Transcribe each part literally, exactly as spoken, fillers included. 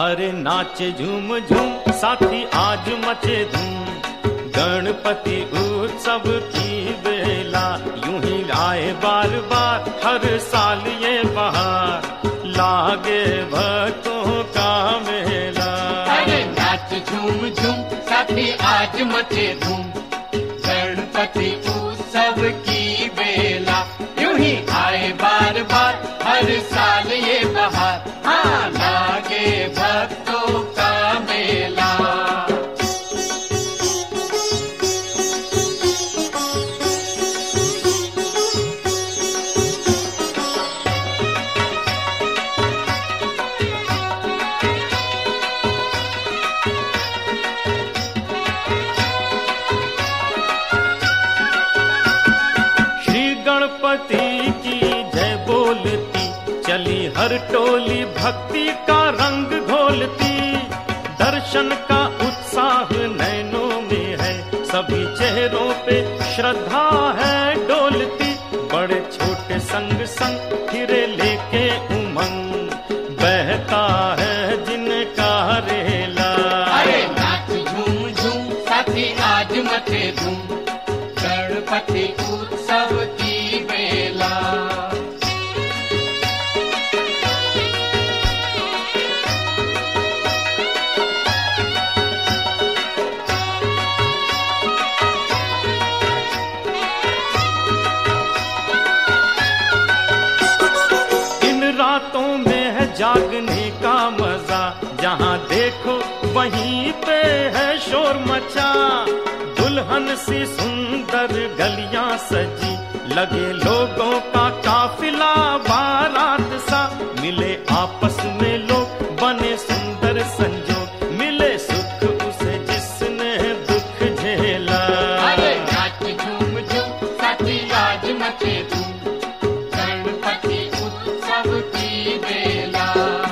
अरे नाचे झूम झूम साथी आज मचे धूम, गणपति उत्सव की बेला यूं ही आए बार बार हर साल ये बहार, लागे भक्तों का मेला। अरे नाच झूम झूम साथी आज मचे धूम, गणपति उत्सव की बेला यूं ही आए बार बार हर साल ये बहार, हाँ लागे भक्तों का मेला। गणपति की जय बोलती चली हर टोली, भक्ति का रंग घोलती, दर्शन का उत्साह नैनों में है, सभी चेहरों पे श्रद्धा है डोलती, बड़े छोटे संग संग फिरे लेके उमंग, बहता है जिनका रेला। अरे नाच झूम झूम साथी आज मचे धूम, गणपति उत्सव की बेला। इन रातों में है जागने का मजा, जहाँ देखो वहीं पे है शोर मचा, दुल्हन सी सुंदर गलियां सजी, लगे लोगों का काफिला बारात सा, मिले आपस में लोग बने सुंदर संजोग, मिले सुख उसे जिसने दुख झेला। अरे नाच झूम झूम साथी आज मचे धूम, गणपति उत्सव की बेला।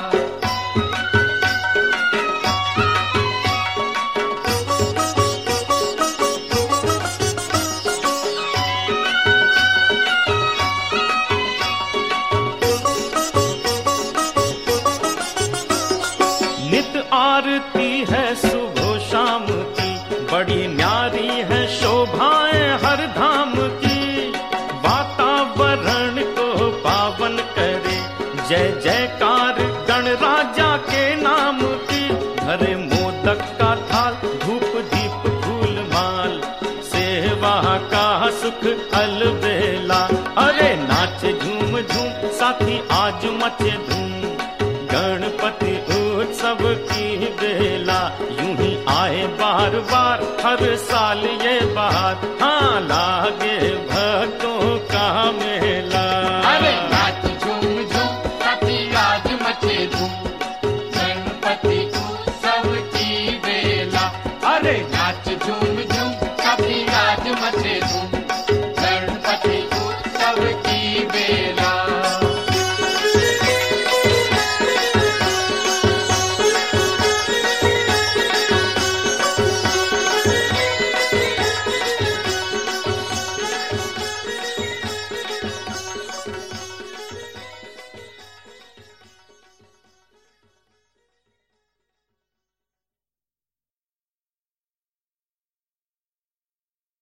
नित आरती है सुबह शाम की, बड़ी न्यारी है शोभाएं हर धाम की, वातावरण को पावन करे जय जयकार गणराजा के नाम की, घरे मोदक का थाल धूप दीप फूल माल, सेवा का सुख अलबेला। अरे नाच झूम झूम साथी आज मचे धूम, गणपति उत्सव की बेला यूं ही आए बार बार हर साल